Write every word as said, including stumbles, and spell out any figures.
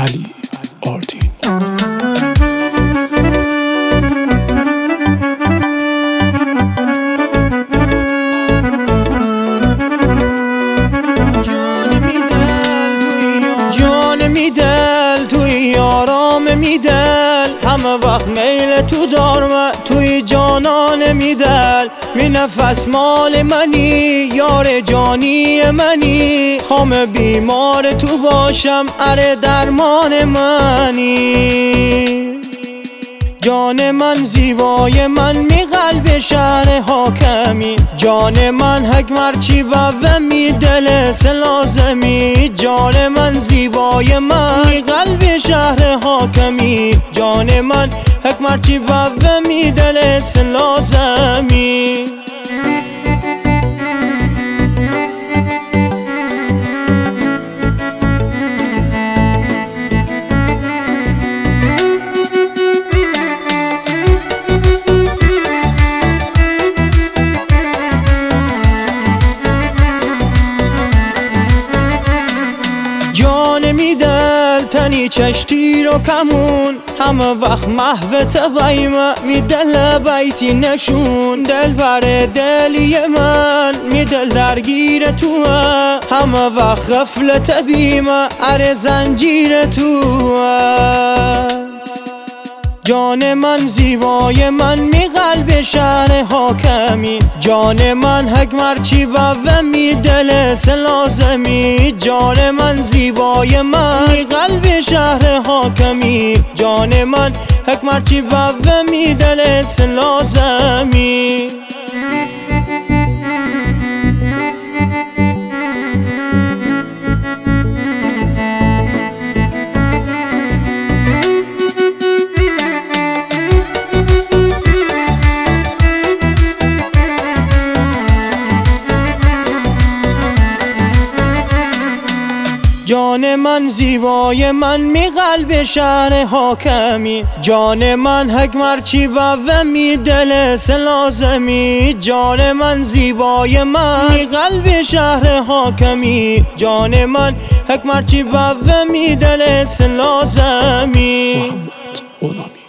علی آردین. جان میدل توی آرام میدل، همه وقت میل تو دارم توی جانان میدل. می نفس مال منی، یار جانی منی، خام بیمار تو باشم اره درمان منی. جان من زیبای من می قلب شهر حاکمی، جان من حکمر چی و می دل سلازمی. جان من زیبای من می قلب شهر حاکمی، جان من حکمر چی و می دل سلازمی. جان میدل تنی چشتی رو کمون، همه وقت محو تبایم میدل بیتی نشون. دل بر دلی من میدل درگیر تو، همه وقت غفلت بیم اره زنجیر تو. جان من زیبای من می قلب شهر حاکمی، جان من حکمر چی و می دل سلازمی. جان من زیبای من می قلب شهر حاکمی، جان من حکمر چی و می دل سلازمی. جان من زیبای من می قلب شهر حاکمی، جان من حکمر چی و می دل سلازمی. جان من زیبای من می قلب شهر حاکمی، جان من حکمر چی و می دل سلازمی. محمد غلامی.